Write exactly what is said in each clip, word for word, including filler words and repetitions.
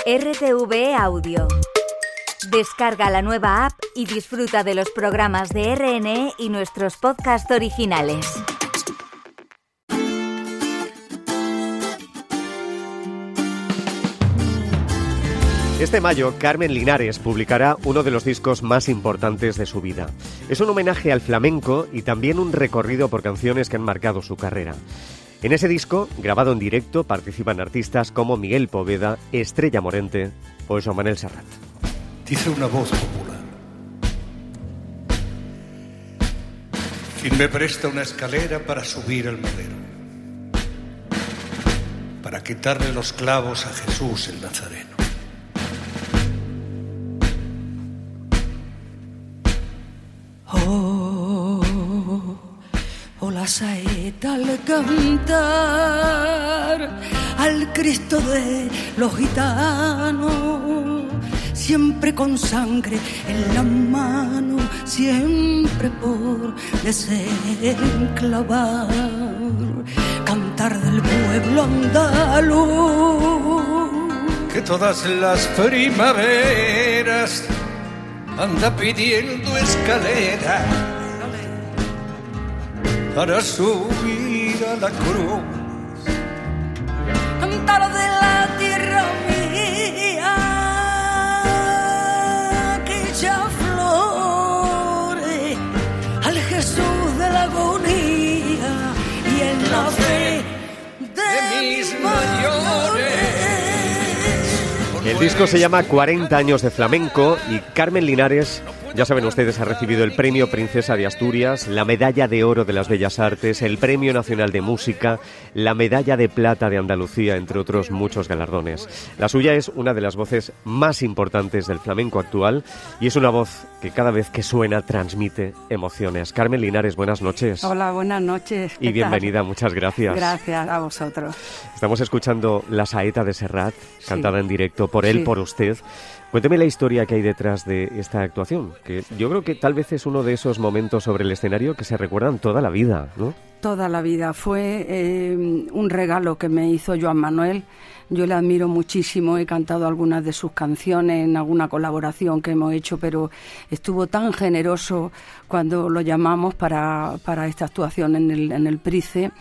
R T V E Audio. Descarga la nueva app y disfruta de los programas de R N E y nuestros podcasts originales. Este mayo, Carmen Linares publicará uno de los discos más importantes de su vida. Es un homenaje al flamenco y también un recorrido por canciones que han marcado su carrera. En ese disco, grabado en directo, participan artistas como Miguel Poveda, Estrella Morente o Joan Manuel Serrat. Dice una voz popular: ¿quién me presta una escalera para subir al madero? Para quitarle los clavos a Jesús el Nazareno. Oh, oh, la saeta al cantar al Cristo de los gitanos, siempre con sangre en la mano, siempre por desenclavar, cantar del pueblo andaluz, que todas las primaveras anda pidiendo escalera para subir a la cruz. Cantar de la tierra mía que ya flore al Jesús de la agonía y en la fe de mis mayores. El disco se llama cuarenta años de flamenco y Carmen Linares, ya saben ustedes, ha recibido el Premio Princesa de Asturias, la Medalla de Oro de las Bellas Artes, el Premio Nacional de Música, la Medalla de Plata de Andalucía, entre otros muchos galardones. La suya es una de las voces más importantes del flamenco actual y es una voz que cada vez que suena transmite emociones. Carmen Linares, buenas noches. Hola, buenas noches. Y bienvenida, tal? Muchas gracias. Gracias a vosotros. Estamos escuchando La Saeta de Serrat, sí, cantada en directo por él, sí, por usted. Cuénteme la historia que hay detrás de esta actuación, que yo creo que tal vez es uno de esos momentos sobre el escenario que se recuerdan toda la vida, ¿no? Toda la vida. Fue eh, un regalo que me hizo Joan Manuel. Yo le admiro muchísimo, he cantado algunas de sus canciones en alguna colaboración que hemos hecho, pero estuvo tan generoso cuando lo llamamos para, para esta actuación en el, en el Price.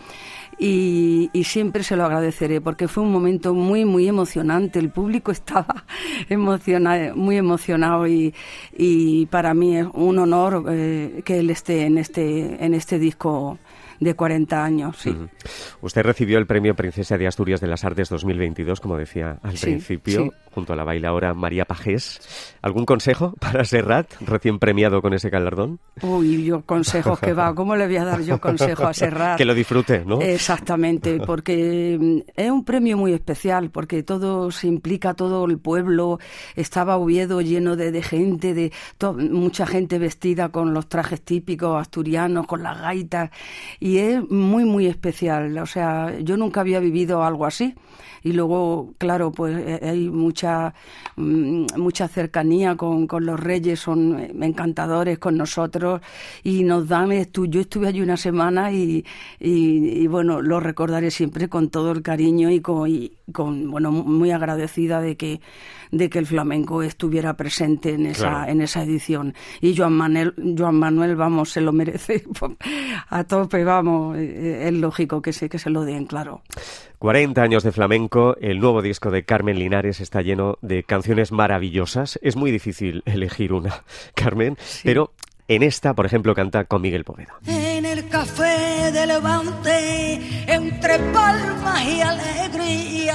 Y, y siempre se lo agradeceré porque fue un momento muy muy emocionante. El público estaba emocionado, muy emocionado y, y para mí es un honor eh, que él esté en este en este disco de cuarenta años, sí. Uh-huh. Usted recibió el Premio Princesa de Asturias de las Artes dos mil veintidós, como decía al sí, principio, sí, junto a la bailaora María Pajés. ¿Algún consejo para Serrat, recién premiado con ese galardón? Uy, yo consejos que va, ¿cómo le voy a dar yo consejo a Serrat? Que lo disfrute, ¿no? Exactamente, porque es un premio muy especial, porque todo se implica, todo el pueblo. Estaba Oviedo lleno de, de gente, de to, mucha gente vestida con los trajes típicos asturianos, con las gaitas, y es muy, muy especial. O sea, yo nunca había vivido algo así. Y luego, claro, pues hay mucha mucha cercanía con, con los reyes, son encantadores con nosotros y nos dan esto. Yo estuve allí una semana y, y, y bueno, lo recordaré siempre con todo el cariño y con, y con bueno, muy agradecida de que de que el flamenco estuviera presente en esa claro. en esa edición. Y Joan Manuel, Joan Manuel, vamos, se lo merece a tope, vamos, es lógico que se, que se lo den, claro. cuarenta años de flamenco, el nuevo disco de Carmen Linares está lleno de canciones maravillosas. Es muy difícil elegir una, Carmen, sí, pero en esta, por ejemplo, canta con Miguel Poveda. En el café de Levante, entre palmas y alegría,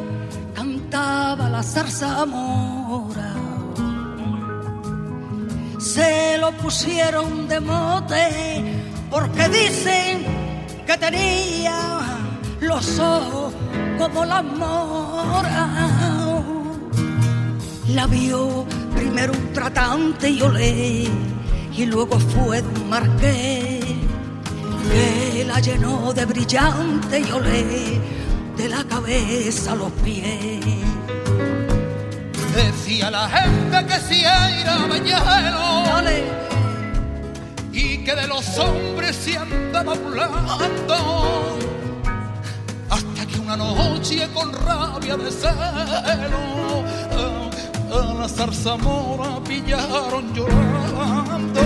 cantaba la zarzamora. Se lo pusieron de mote porque dicen que tenía los ojos como la mora. La vio primero un tratante y olé, y luego fue un marqués que la llenó de brillante y olé de la cabeza a los pies. Decía la gente que si era bañero, Dale. y que de los hombres se andaba burlando, hasta que un una noche con rabia de celo, a la zarzamora pillaron llorando.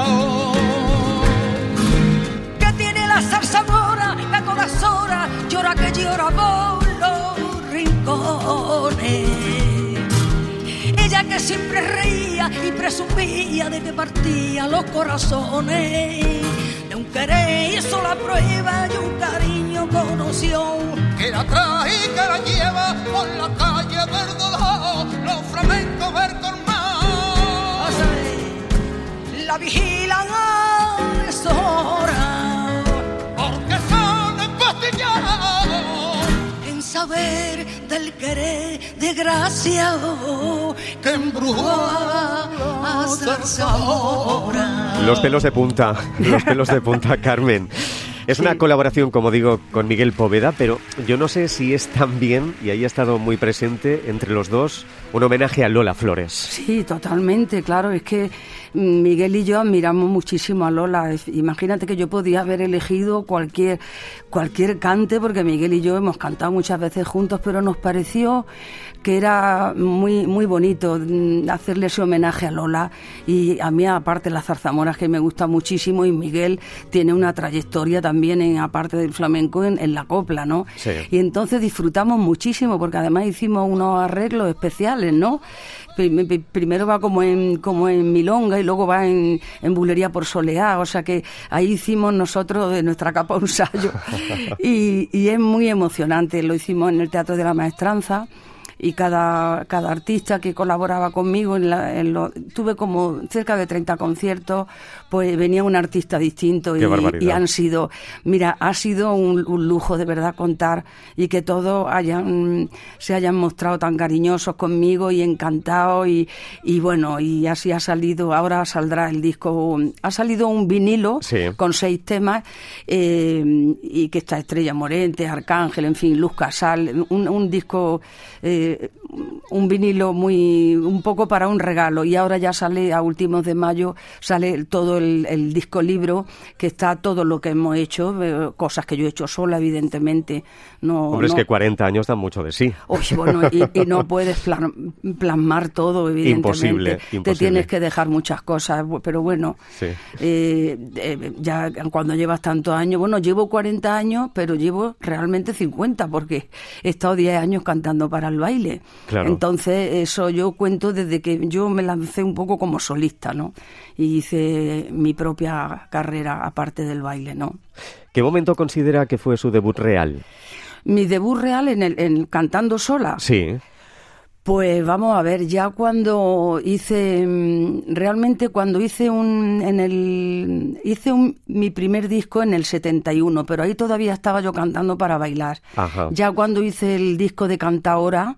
¿Qué tiene la zarzamora? Que a todas horas llora, que llora por los rincones. Ella que siempre reía y presumía de que partía los corazones. De un querer hizo la prueba y un cariño conoció. Que la trae y que la lleva por la calle del dolor, los flamencos ver con más. La vigilan a deshora, porque son empastillados en saber del querer desgraciado que embrujó a Zarzamora. Los pelos de punta, los pelos de punta, Carmen. Es una colaboración, como digo, con Miguel Poveda, pero yo no sé si es también, y ahí ha estado muy presente entre los dos, un homenaje a Lola Flores. Sí, totalmente, claro. Es que Miguel y yo admiramos muchísimo a Lola. Imagínate que yo podía haber elegido cualquier, cualquier cante, porque Miguel y yo hemos cantado muchas veces juntos, pero nos pareció que era muy muy bonito hacerle ese homenaje a Lola. Y a mí, aparte, las zarzamoras, que me gusta muchísimo, y Miguel tiene una trayectoria también, en aparte del flamenco, en, en la copla, ¿no? Sí. Y entonces disfrutamos muchísimo, porque además hicimos unos arreglos especiales, ¿no? Primero va como en como en milonga y luego va en, en bulería por soleá, o sea que ahí hicimos nosotros de nuestra capa un ensayo. y, y es muy emocionante. Lo hicimos en el Teatro de la Maestranza. Y cada, cada artista que colaboraba conmigo, en la, en lo, tuve como cerca de treinta conciertos, pues venía un artista distinto. Qué y, barbaridad. y han sido, mira, ha sido un, un lujo de verdad contar, y que todos hayan, se hayan mostrado tan cariñosos conmigo y encantados, y, y bueno, y así ha salido. Ahora saldrá el disco, ha salido un vinilo, sí, con seis temas, eh, y que está Estrella Morente, Arcángel, en fin, Luz Casal, un, un disco... Eh, un vinilo muy un poco para un regalo. Y ahora ya sale, a últimos de mayo, sale todo el, el disco libro, que está todo lo que hemos hecho, eh, cosas que yo he hecho sola, evidentemente. No, Hombre, no... es que cuarenta años dan mucho de sí. Uy, bueno, y, y no puedes plan, plasmar todo, evidentemente. Imposible, imposible. Te tienes que dejar muchas cosas, pero bueno, sí. eh, eh, ya cuando llevas tantos años, bueno, llevo cuarenta años, pero llevo realmente cincuenta, porque he estado diez años cantando para el baile. Claro. Entonces, eso yo cuento desde que yo me lancé un poco como solista, ¿no? Y hice mi propia carrera aparte del baile, ¿no? ¿Qué momento considera que fue su debut real? Mi debut real en el en cantando sola. Sí. Pues vamos a ver, ya cuando hice, realmente cuando hice un, en el, hice un, mi primer disco en el setenta y uno, pero ahí todavía estaba yo cantando para bailar. Ajá. Ya cuando hice el disco de Cantaora,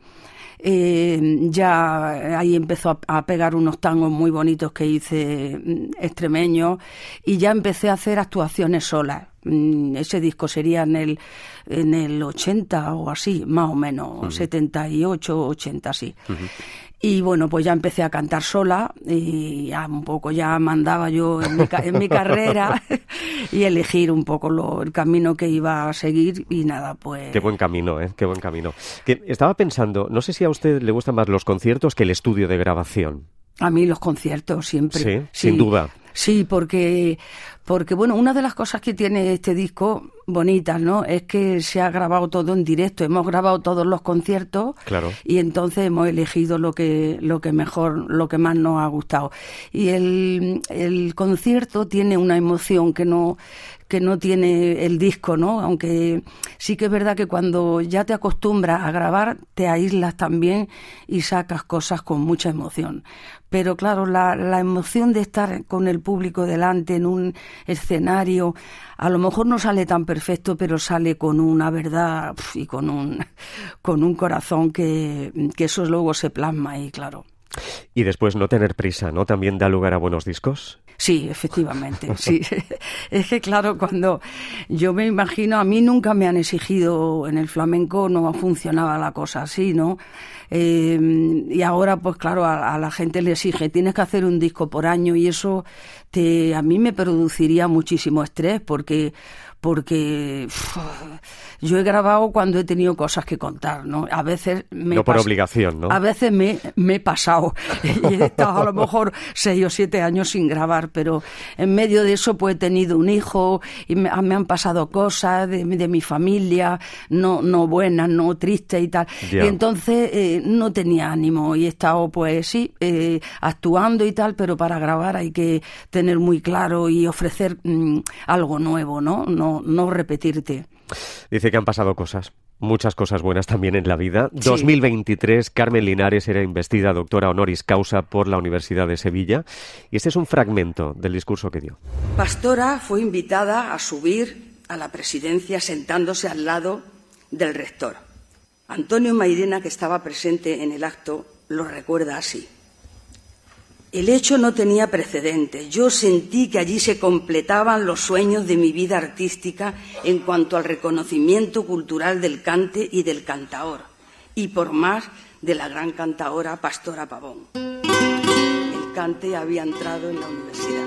eh, ya ahí empezó a, a pegar unos tangos muy bonitos que hice extremeños, y ya empecé a hacer actuaciones solas. Ese disco sería en el en el ochenta o así, más o menos, uh-huh. setenta y ocho, ochenta, sí. Uh-huh. Y bueno, pues ya empecé a cantar sola, y ya un poco ya mandaba yo en mi, en mi carrera y elegir un poco lo, el camino que iba a seguir, y nada, pues... Qué buen camino, ¿eh? Qué buen camino. Que estaba pensando, no sé si a usted le gustan más los conciertos que el estudio de grabación. A mí los conciertos siempre. Sí, sí. sin duda. Sí, porque, porque bueno, una de las cosas que tiene este disco bonitas, ¿no?, es que se ha grabado todo en directo. Hemos grabado todos los conciertos, claro, y entonces hemos elegido lo que lo que mejor, lo que más nos ha gustado. Y el, el concierto tiene una emoción que no que no tiene el disco, ¿no? Aunque sí que es verdad que cuando ya te acostumbras a grabar, te aíslas también y sacas cosas con mucha emoción. Pero claro, la, la emoción de estar con el público delante en un escenario, a lo mejor no sale tan perfecto, pero sale con una verdad y con un con un corazón que, que eso luego se plasma ahí, claro. Y después no tener prisa, ¿no? ¿También da lugar a buenos discos? Sí, efectivamente, sí. Es que claro, cuando yo me imagino, a mí nunca me han exigido, en el flamenco no funcionaba la cosa así, ¿no? Eh, y ahora, pues claro, a, a la gente le exige, tienes que hacer un disco por año, y eso te, a mí me produciría muchísimo estrés, porque porque uf, yo he grabado cuando he tenido cosas que contar, ¿no? A veces me no por pas- obligación, ¿no? A veces me, me he pasado y he estado a lo mejor seis o siete años sin grabar, pero en medio de eso pues he tenido un hijo y me, me han pasado cosas de, de mi familia, no, no buenas, no tristes y tal. Yeah. Y entonces eh, no tenía ánimo y he estado pues sí, eh, actuando y tal, pero para grabar hay que tener muy claro y ofrecer mmm, algo nuevo, ¿no? No, no repetirte. Dice que han pasado cosas, muchas cosas buenas también en la vida. Sí. dos mil veintitrés, Carmen Linares era investida doctora honoris causa por la Universidad de Sevilla. Y este es un fragmento del discurso que dio. Pastora fue invitada a subir a la presidencia sentándose al lado del rector. Antonio Mairena, que estaba presente en el acto, lo recuerda así. El hecho no tenía precedentes. Yo sentí que allí se completaban los sueños de mi vida artística en cuanto al reconocimiento cultural del cante y del cantaor, y por más de la gran cantaora Pastora Pavón. El cante había entrado en la universidad.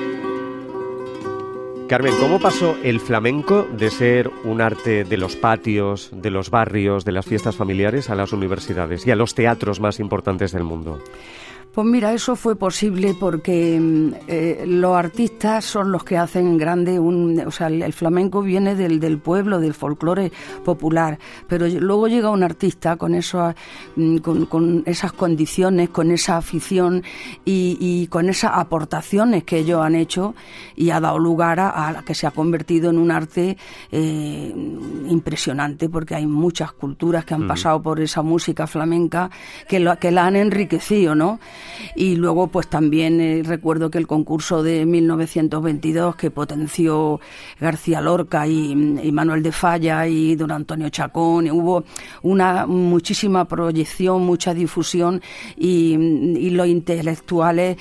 Carmen, ¿cómo pasó el flamenco de ser un arte de los patios, de los barrios, de las fiestas familiares a las universidades y a los teatros más importantes del mundo? Pues mira, eso fue posible porque eh, los artistas son los que hacen grande un... O sea, el, el flamenco viene del, del pueblo, del folclore popular, pero luego llega un artista con, eso, con, con esas condiciones, con esa afición y, y con esas aportaciones que ellos han hecho y ha dado lugar a, a que se ha convertido en un arte eh, impresionante, porque hay muchas culturas que han mm. pasado por esa música flamenca que, lo, que la han enriquecido, ¿no? Y luego pues también eh, recuerdo que el concurso de mil novecientos veintidós que potenció García Lorca y, y Manuel de Falla y don Antonio Chacón, hubo una muchísima proyección, mucha difusión y, y los intelectuales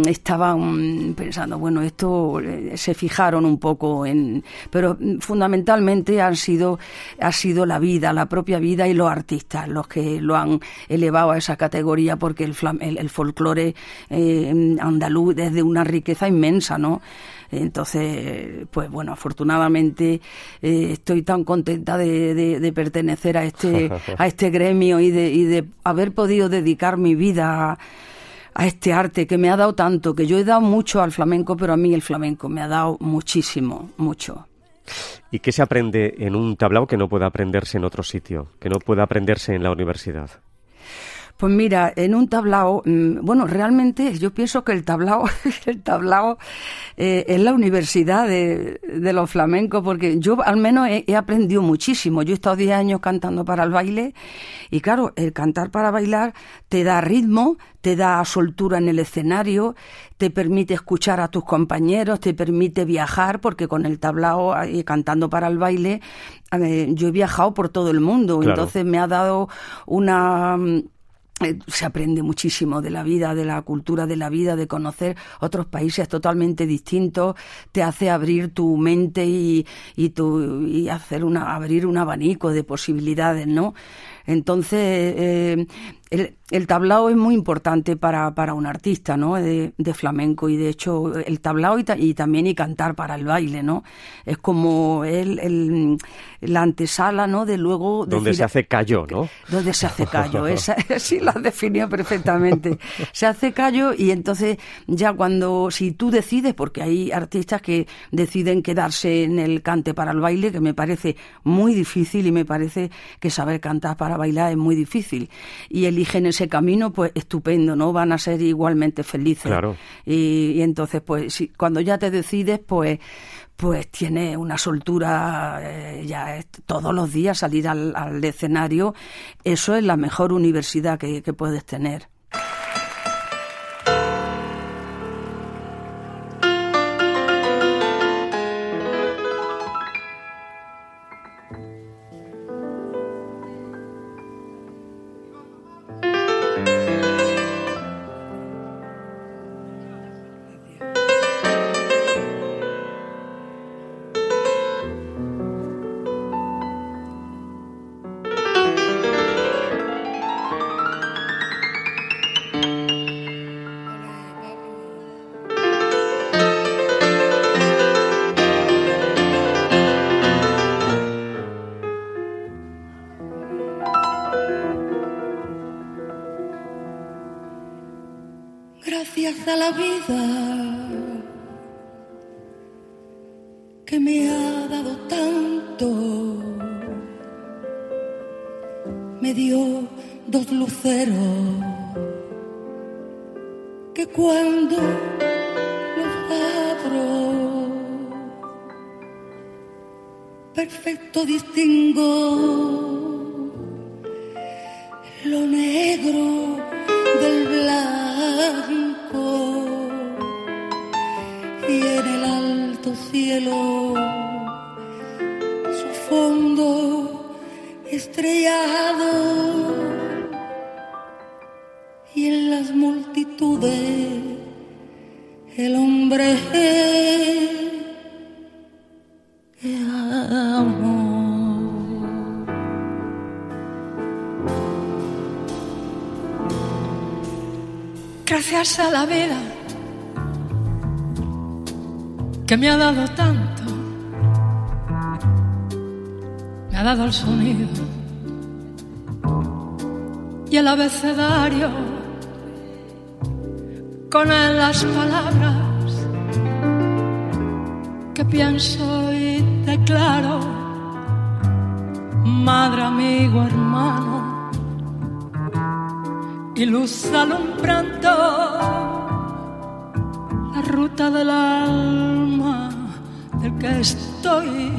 estaban pensando, bueno, esto eh, se fijaron un poco en... Pero fundamentalmente han sido, ha sido la vida, la propia vida y los artistas los que lo han elevado a esa categoría, porque el, flam, el, el folclore eh, andaluz es de una riqueza inmensa, ¿no? Entonces, pues bueno, afortunadamente eh, estoy tan contenta de, de, de pertenecer a este a este gremio y de, y de haber podido dedicar mi vida a, a este arte que me ha dado tanto, que yo he dado mucho al flamenco, pero a mí el flamenco me ha dado muchísimo, mucho. ¿Y qué se aprende en un tablao que no pueda aprenderse en otro sitio, que no pueda aprenderse en la universidad? Pues mira, en un tablao, bueno, realmente yo pienso que el tablao, el tablao eh, es la universidad de, de los flamencos, porque yo al menos he, he aprendido muchísimo. Yo he estado diez años cantando para el baile y claro, el cantar para bailar te da ritmo, te da soltura en el escenario, te permite escuchar a tus compañeros, te permite viajar, porque con el tablao y cantando para el baile eh, yo he viajado por todo el mundo, claro. Entonces me ha dado una... Se aprende muchísimo de la vida, de la cultura de la vida, de conocer otros países totalmente distintos, te hace abrir tu mente y, y, tu, y hacer una, abrir un abanico de posibilidades, ¿no? Entonces, eh, el, el tablao es muy importante para, para un artista, ¿no? De, de flamenco, y de hecho el tablao y, ta, y también y cantar para el baile, ¿no? Es como el, el, la antesala, ¿no? De luego... Donde decir, se hace callo, ¿no? Donde se hace callo, esa, sí lo has definido perfectamente. Se hace callo y entonces ya cuando, si tú decides, porque hay artistas que deciden quedarse en el cante para el baile, que me parece muy difícil y me parece que saber cantar para bailar es muy difícil, y eligen ese camino, pues estupendo, ¿no? Van a ser igualmente felices. Claro. Y, y entonces, pues si, cuando ya te decides, pues pues tienes una soltura, eh, ya es, todos los días salir al, al escenario, eso es la mejor universidad que, que puedes tener. Gracias a la vida que me ha dado tanto, me dio dos luceros que cuando los abro perfecto distingo lo negro del blanco, y en el alto cielo su fondo estrellado, y en las multitudes el hombre que amo. Gracias a la vida que me ha dado tanto, me ha dado el sonido y el abecedario, con él las palabras que pienso y declaro, madre, amigo, hermano, y luz alumbrando la ruta del alma del que estoy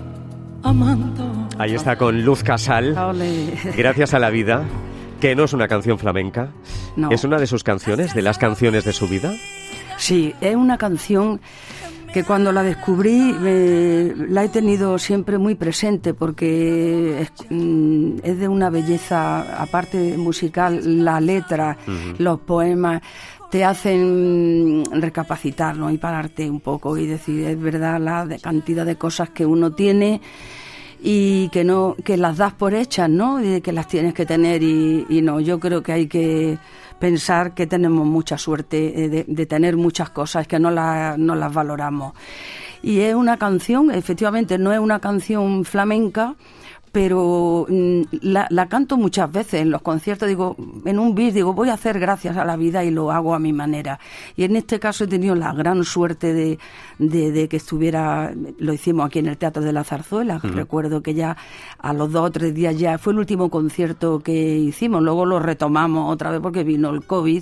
amando. Ahí está con Luz Casal, Ole. Gracias a la vida, que no es una canción flamenca, No. es una de sus canciones, de las canciones de su vida. Sí, es una canción que cuando la descubrí eh, la he tenido siempre muy presente porque es, mm, es de una belleza, aparte musical, la letra, uh-huh. los poemas te hacen recapacitar, ¿no? Y pararte un poco y decir, es verdad la de cantidad de cosas que uno tiene y que no, que las das por hechas, ¿no? Y que las tienes que tener y, y no, yo creo que hay que pensar que tenemos mucha suerte de, de tener muchas cosas, que no, la, no las valoramos. Y es una canción, efectivamente, no es una canción flamenca, pero la, la canto muchas veces en los conciertos, digo, en un bis, digo, voy a hacer gracias a la vida y lo hago a mi manera. Y en este caso he tenido la gran suerte de, de, de que estuviera, lo hicimos aquí en el Teatro de la Zarzuela, uh-huh. recuerdo que ya a los dos o tres días ya fue el último concierto que hicimos, luego lo retomamos otra vez porque vino el COVID,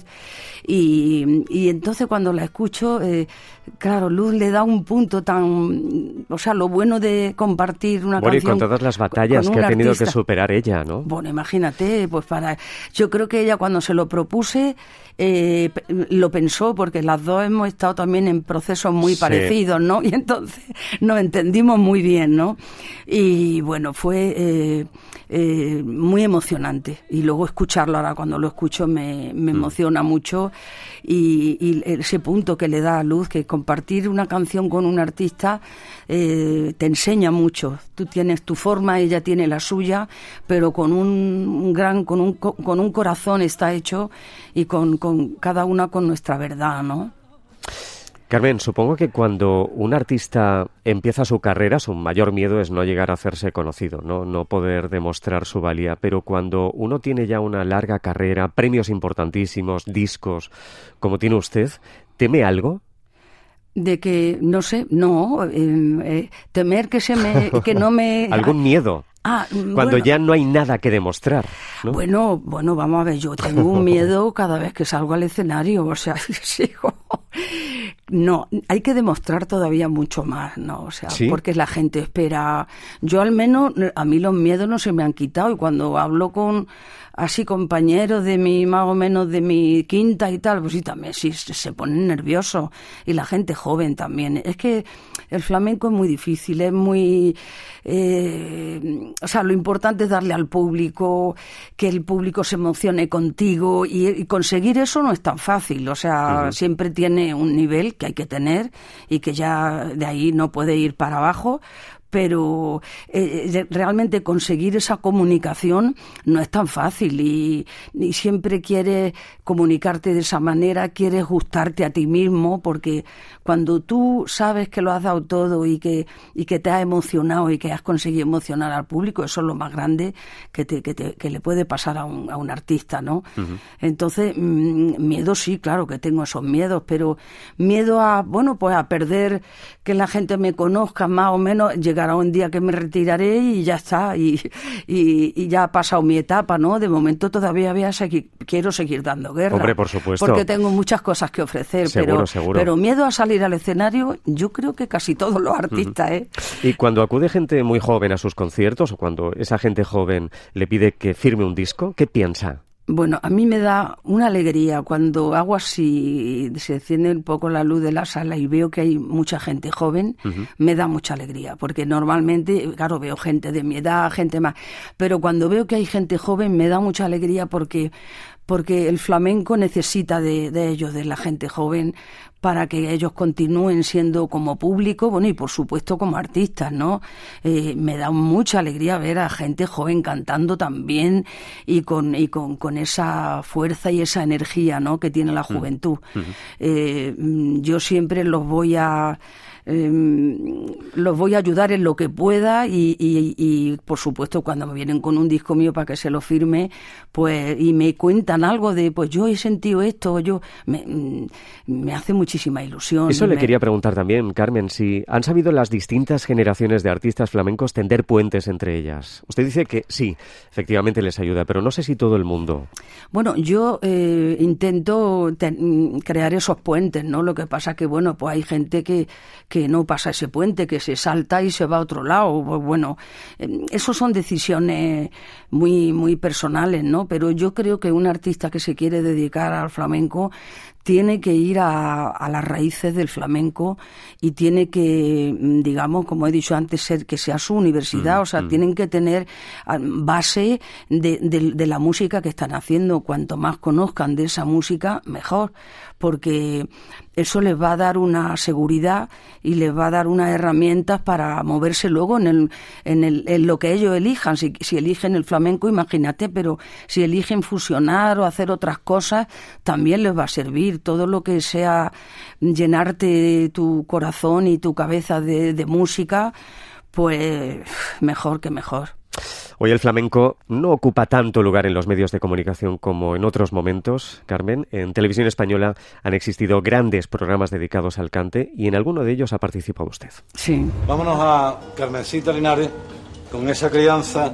y, y entonces cuando la escucho, eh, claro, Luz le da un punto tan, o sea, lo bueno de compartir una bueno, canción. Y con todas las batallas que ha tenido artista. Que superar ella, ¿no? Bueno, imagínate, pues para... Yo creo que ella cuando se lo propuse eh, lo pensó, porque las dos hemos estado también en procesos muy sí. parecidos, ¿no? Y entonces nos entendimos muy bien, ¿no? Y bueno, fue eh, eh, muy emocionante. Y luego escucharlo, ahora cuando lo escucho me, me mm. emociona mucho. Y, y ese punto que le da a Luz, que compartir una canción con un artista eh, te enseña mucho. Tú tienes tu forma, ella tiene la suya, pero con un, un gran, con un, con un corazón está hecho y con, con cada una con nuestra verdad, ¿no? Carmen, supongo que cuando un artista empieza su carrera, su mayor miedo es no llegar a hacerse conocido, no, no poder demostrar su valía, pero cuando uno tiene ya una larga carrera, premios importantísimos, discos, como tiene usted, ¿teme algo? De que, no sé, no, eh, eh, temer que se me, que no me... ¿Algún miedo? Ah, cuando bueno, ya no hay nada que demostrar, ¿no? Bueno, bueno, vamos a ver, yo tengo un miedo cada vez que salgo al escenario, o sea, sigo... No, hay que demostrar todavía mucho más, ¿no? O sea, ¿sí? Porque la gente espera... Yo al menos, a mí los miedos no se me han quitado, y cuando hablo con así compañeros de mi, más o menos de mi quinta y tal, pues sí, también sí, se ponen nerviosos, y la gente joven también. Es que el flamenco es muy difícil, es muy... Eh, o sea, lo importante es darle al público, que el público se emocione contigo, y, y conseguir eso no es tan fácil, o sea, uh-huh. siempre tiene un nivel que hay que tener y que ya de ahí no puede ir para abajo, pero eh, realmente conseguir esa comunicación no es tan fácil y, y siempre quieres comunicarte de esa manera, quieres gustarte a ti mismo, porque cuando tú sabes que lo has dado todo y que, y que te has emocionado y que has conseguido emocionar al público, eso es lo más grande que, te, que, te, que le puede pasar a un, a un artista, ¿no? Uh-huh. Entonces, mmm, miedo sí, claro que tengo esos miedos, pero miedo a, bueno, pues a perder, que la gente me conozca más o menos, llegará un día que me retiraré y ya está, y, y, y ya ha pasado mi etapa, ¿no? De momento todavía voy a seguir, quiero seguir dando guerra. Hombre, por supuesto. Porque tengo muchas cosas que ofrecer, seguro, pero, seguro. pero miedo a salir al escenario, yo creo que casi todos los artistas, ¿eh? Y cuando acude gente muy joven a sus conciertos, o cuando esa gente joven le pide que firme un disco, ¿qué piensa? Bueno, a mí me da una alegría cuando hago así, se enciende un poco la luz de la sala y veo que hay mucha gente joven, uh-huh. me da mucha alegría, porque normalmente, claro, veo gente de mi edad, gente más, pero cuando veo que hay gente joven me da mucha alegría porque, porque el flamenco necesita de, de ellos, de la gente joven, para que ellos continúen siendo como público, bueno, y por supuesto como artistas, ¿no? Eh, me da mucha alegría ver a gente joven cantando también y con y con, con esa fuerza y esa energía, ¿no?, que tiene la juventud. Uh-huh. Eh, yo siempre los voy a... Eh, los voy a ayudar en lo que pueda y, y, y por supuesto cuando me vienen con un disco mío para que se lo firme, pues, y me cuentan algo de, pues yo he sentido esto, yo me, me hace muchísima ilusión. Eso le me... quería preguntar también, Carmen, si han sabido las distintas generaciones de artistas flamencos tender puentes entre ellas. Usted dice que sí, efectivamente les ayuda, pero no sé si todo el mundo. Bueno, yo eh, intento ten, crear esos puentes, ¿no? Lo que pasa que, bueno, pues hay gente que que no pasa ese puente, que se salta y se va a otro lado. Bueno, eso son decisiones muy, muy personales, ¿no? Pero yo creo que un artista que se quiere dedicar al flamenco tiene que ir a, a las raíces del flamenco y tiene que, digamos, como he dicho antes, ser que sea su universidad, mm, o sea, mm. tienen que tener base de, de, de la música que están haciendo. Cuanto más conozcan de esa música, mejor, porque eso les va a dar una seguridad y les va a dar unas herramientas para moverse luego en, el, en, el, en lo que ellos elijan. Si, si eligen el flamenco, imagínate, pero si eligen fusionar o hacer otras cosas, también les va a servir. Todo lo que sea llenarte tu corazón y tu cabeza de, de música, pues mejor que mejor. Hoy el flamenco no ocupa tanto lugar en los medios de comunicación como en otros momentos, Carmen. En Televisión Española han existido grandes programas dedicados al cante y en alguno de ellos ha participado usted. Sí. Vámonos a Carmencita Linares con esa crianza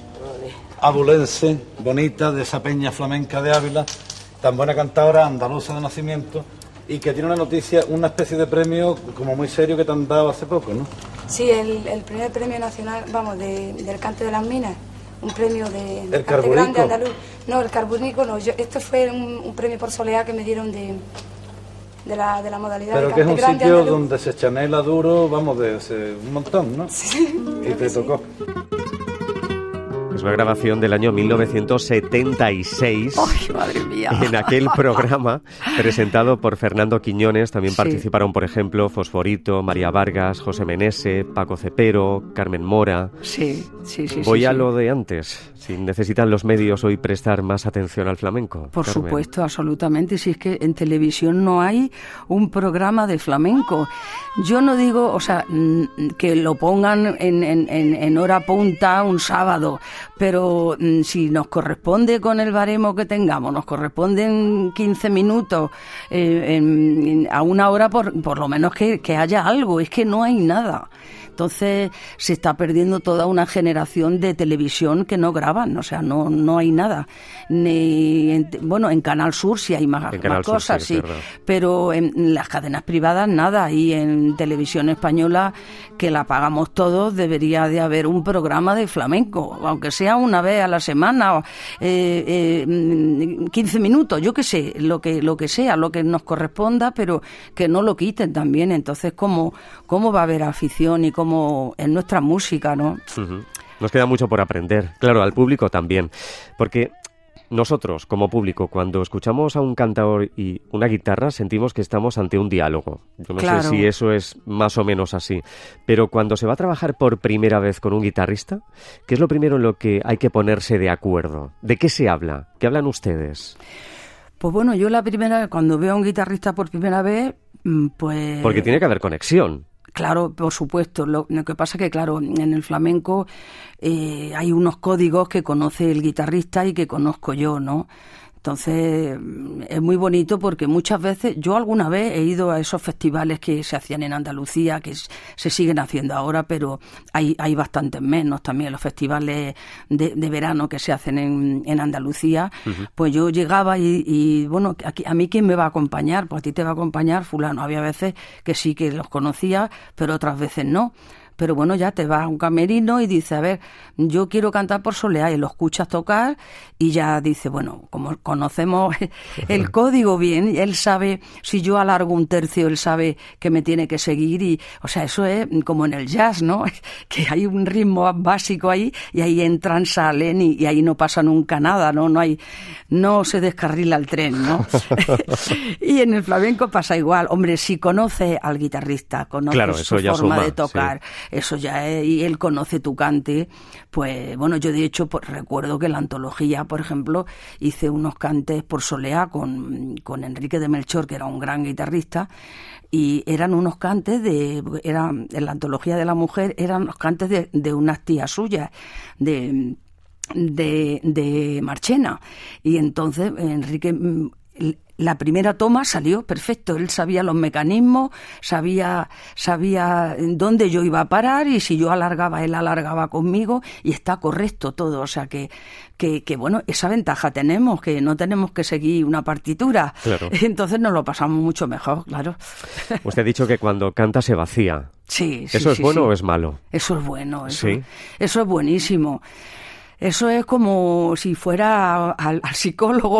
abulense, bonita, de esa peña flamenca de Ávila, tan buena cantadora, andaluza de nacimiento, y que tiene una noticia, una especie de premio como muy serio que te han dado hace poco, ¿no? Sí, el, el primer premio nacional, vamos, de, del cante de las minas, un premio de, de ¿El cante grande andaluz. No, el carbúnico no, yo, esto fue un, un premio por soleá que me dieron de, de, la, de la modalidad Pero de que cante es un grande sitio andaluz. donde se chanela duro, vamos, de, de un montón, ¿no? Sí. Y te tocó. Sí. Es una grabación del año mil novecientos setenta y seis. ¡Ay, madre mía! En aquel programa presentado por Fernando Quiñones también sí. participaron, por ejemplo, Fosforito, María Vargas, José Menese, Paco Cepero, Carmen Mora. Sí, sí, sí. Voy sí, a sí. lo de antes. Si necesitan los medios hoy prestar más atención al flamenco. Por Carmen. supuesto, absolutamente. Si es que en televisión no hay un programa de flamenco. Yo no digo, o sea, que lo pongan en, en, en hora punta un sábado, pero si nos corresponde con el baremo que tengamos, nos corresponden quince minutos eh, en, en, a una hora, por, por lo menos que, que haya algo. Es que no hay nada. Entonces se está perdiendo toda una generación de televisión que no graban, o sea, no no hay nada. Ni en, bueno, en Canal Sur sí hay más, más cosas, sí, sí, pero en las cadenas privadas nada. Y en Televisión Española, que la pagamos todos, debería de haber un programa de flamenco, aunque sea una vez a la semana, eh, eh, quince minutos, yo qué sé, lo que lo que sea, lo que nos corresponda, pero que no lo quiten también. Entonces, ¿cómo, cómo va a haber afición y cómo como en nuestra música, ¿no? Uh-huh. Nos queda mucho por aprender, claro, al público también, porque Nosotros, como público, cuando escuchamos a un cantador y una guitarra, sentimos que estamos ante un diálogo. Yo no Claro. sé si eso es más o menos así. Pero cuando se va a trabajar por primera vez con un guitarrista, ¿qué es lo primero en lo que hay que ponerse de acuerdo? ¿De qué se habla? ¿Qué hablan ustedes? Pues bueno, yo la primera vez, cuando veo a un guitarrista por primera vez, mm, pues... Porque tiene que haber conexión. Claro, por supuesto. Lo, lo que pasa es que, claro, en el flamenco eh, hay unos códigos que conoce el guitarrista y que conozco yo, ¿no? Entonces, es muy bonito porque muchas veces, yo alguna vez he ido a esos festivales que se hacían en Andalucía, que se siguen haciendo ahora, pero hay, hay bastantes menos también, los festivales de, de verano que se hacen en, en Andalucía. Uh-huh. Pues yo llegaba y, y bueno, aquí, ¿a mí quién me va a acompañar? Pues a ti te va a acompañar fulano. Había veces que sí que los conocía, pero otras veces no. Pero bueno, ya te vas a un camerino y dices, a ver, yo quiero cantar por Soleá, y lo escuchas tocar y ya dice, bueno, como conocemos el código bien, él sabe, si yo alargo un tercio, él sabe que me tiene que seguir y, o sea, eso es como en el jazz, ¿no? Que hay un ritmo básico ahí y ahí entran, salen y, y ahí no pasa nunca nada, ¿no? No hay, no se descarrila el tren, ¿no? Y en el flamenco pasa igual. Hombre, si conoces al guitarrista, conoces claro, su eso ya forma suma, de tocar, sí. Eso ya es, y él conoce tu cante, pues bueno, yo de hecho pues, recuerdo que en la antología, por ejemplo, hice unos cantes por Soleá con, con Enrique de Melchor, que era un gran guitarrista, y eran unos cantes de, eran, en la antología de la mujer, eran los cantes de, de unas tías suyas, de, de, de Marchena, y entonces Enrique... La primera toma salió perfecto, él sabía los mecanismos, sabía sabía dónde yo iba a parar y si yo alargaba, él alargaba conmigo y está correcto todo, o sea que, que, que bueno, esa ventaja tenemos, que no tenemos que seguir una partitura, claro. Entonces nos lo pasamos mucho mejor, claro. Usted ha dicho que cuando canta se vacía. Sí, sí. ¿Eso es sí, bueno sí. o es malo? Eso es bueno, eso, ¿Sí? Eso es buenísimo. Eso es como si fuera al, al psicólogo.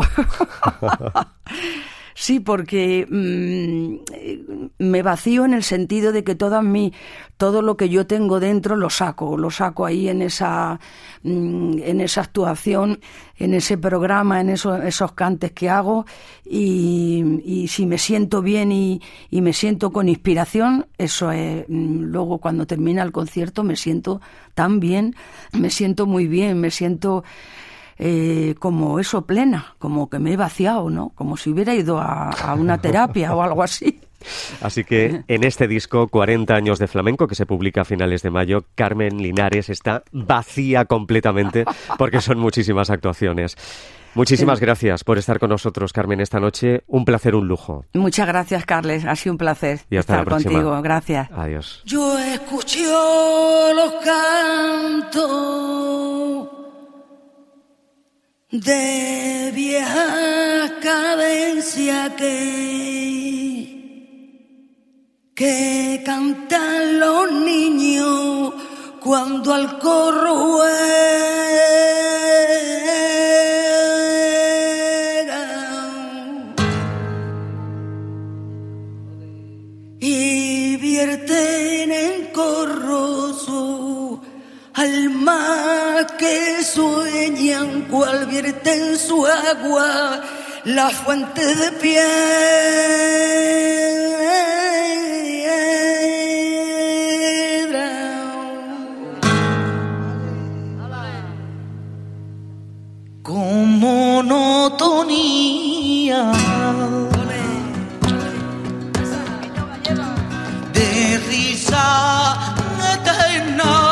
Sí, porque mmm, me vacío en el sentido de que todas mi, todo lo que yo tengo dentro lo saco, lo saco ahí en esa, mmm, en esa actuación, en ese programa, en esos, esos cantes que hago y, y si me siento bien y, y me siento con inspiración, eso es, mmm, luego cuando termina el concierto me siento tan bien, me siento muy bien, me siento... Eh, como eso, plena, como que me he vaciado, ¿no? Como si hubiera ido a, a una terapia o algo así. Así que en este disco, cuarenta años de flamenco, que se publica a finales de mayo, Carmen Linares está vacía completamente porque son muchísimas actuaciones. Muchísimas gracias por estar con nosotros, Carmen, esta noche. Un placer, un lujo. Muchas gracias, Carles. Ha sido un placer y hasta estar la próxima. Contigo. Gracias. Adiós. Yo escuché los cantos de vieja cadencia que, que cantan los niños cuando al corro juegan y vierten en corro su alma que sueñan cual vierte en su agua la fuente de piedra. Con monotonía de risa eterna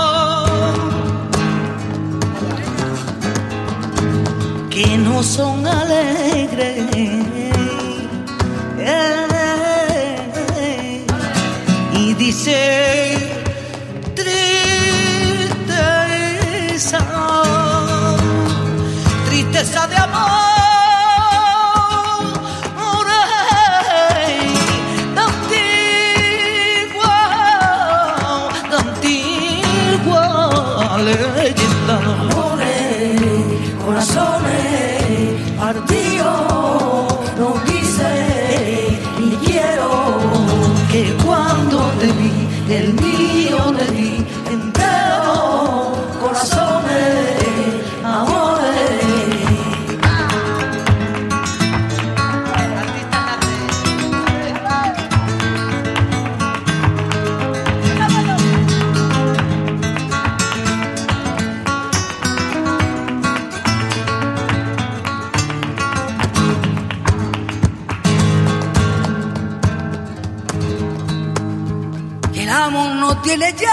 que no son alegres, eh, y dice tristeza, tristeza de amor, eh, de antigua, de antigua leyenda. Amores, corazones partidos, no quise ni quiero que cuando te vi el mío te vi entero, corazones, amores. no tiene llave.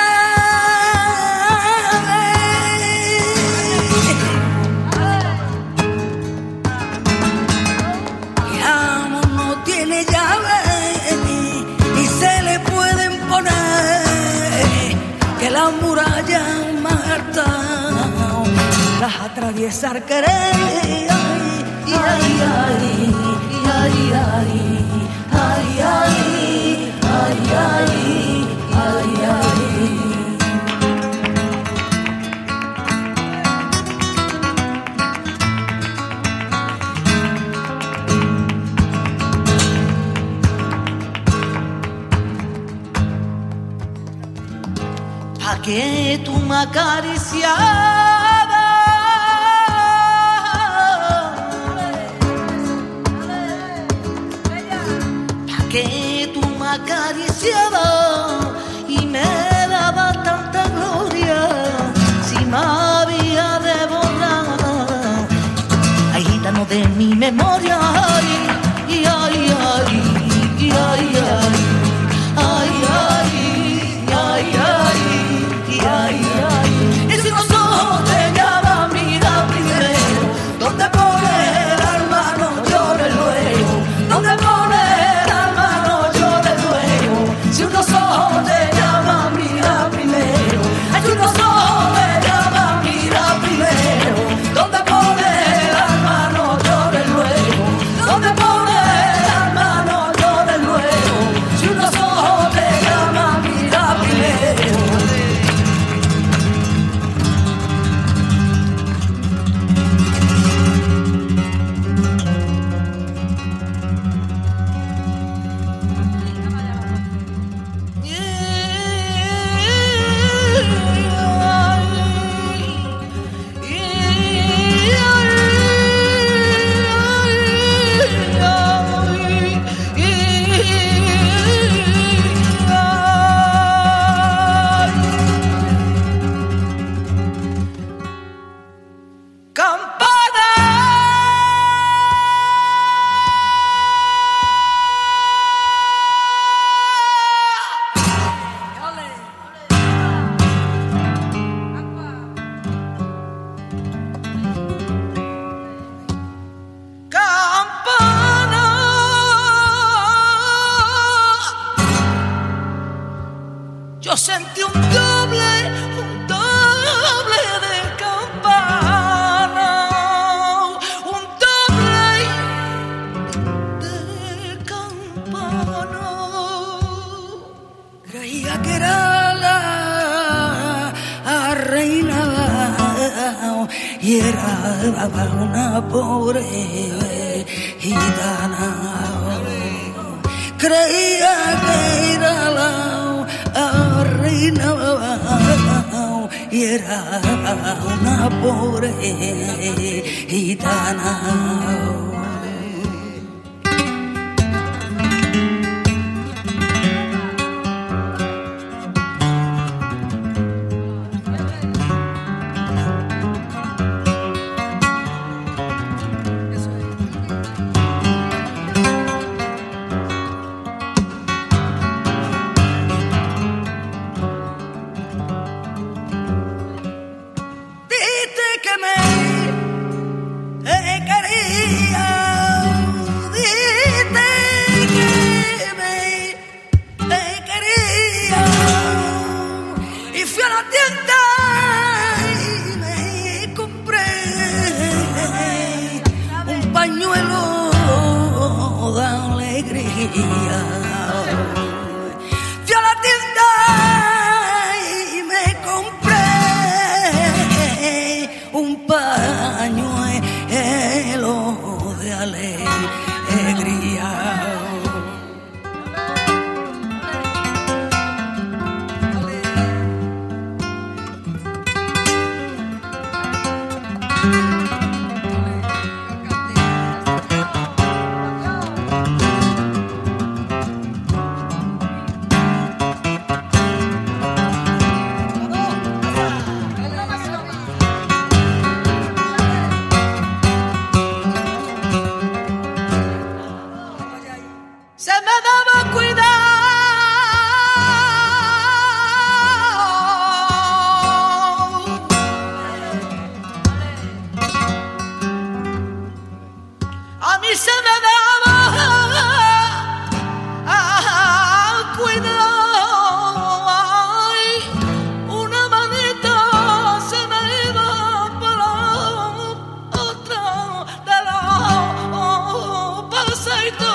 Mi amor no tiene llave y se le pueden poner que la muralla más alta las atraviesar querer. Ay, ay, ay, ay, ay, ay, ay, ay, ay, ay, ay. Pa' que tú me acariciabas, pa' que tú me acariciabas y me daba tanta gloria, si me había de borrar, ay, gitano de mi memoria, ay, ay, ay, ay, ay, ay, ay, ay, ay, ay, ay. Y si los ojos te llaman, mira primero, donde pone la mano llore luego, donde pone la mano llore luego. Si unos ojos te llaman, mira primero, ay, si unos ojos te llaman, mira primero, donde pone la mano llore luego, donde pone la mano llore luego. Si unos ojos te llaman, mira primero. Yo sentí un doble, un doble de campana, un doble de campana. Creía que era la reina y era una pobre gitana. Creía que era la reina y era una pobre gitana. Fui a la tienda y me compré un pañuelo de alegría. mí se me daba ah, cuidado, ay, una manita se me iba para la otra de la pasadito,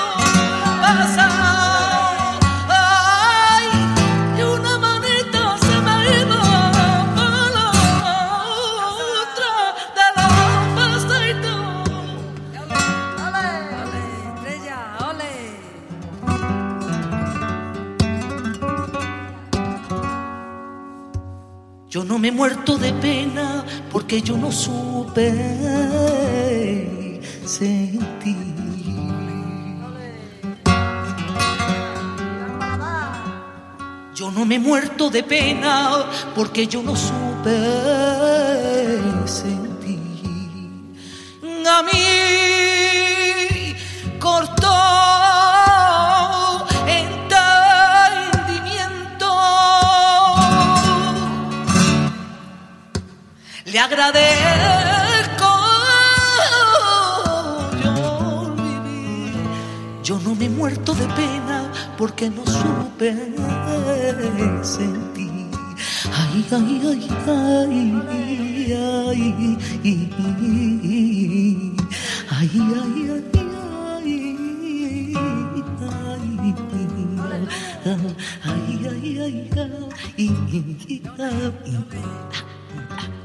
pasado, ay, y una manita se me iba para la otra de la pasadito. Yo no me he muerto de pena porque yo no supe sentir. Yo no me he muerto de pena porque yo no supe sentir. A mí cortó le agradezco yo vivir. Yo no me he muerto de pena porque no supe sentir. Ay, ay, ay, ay, ay, ay, ay, ay, ay, ay, ay, ay, ay.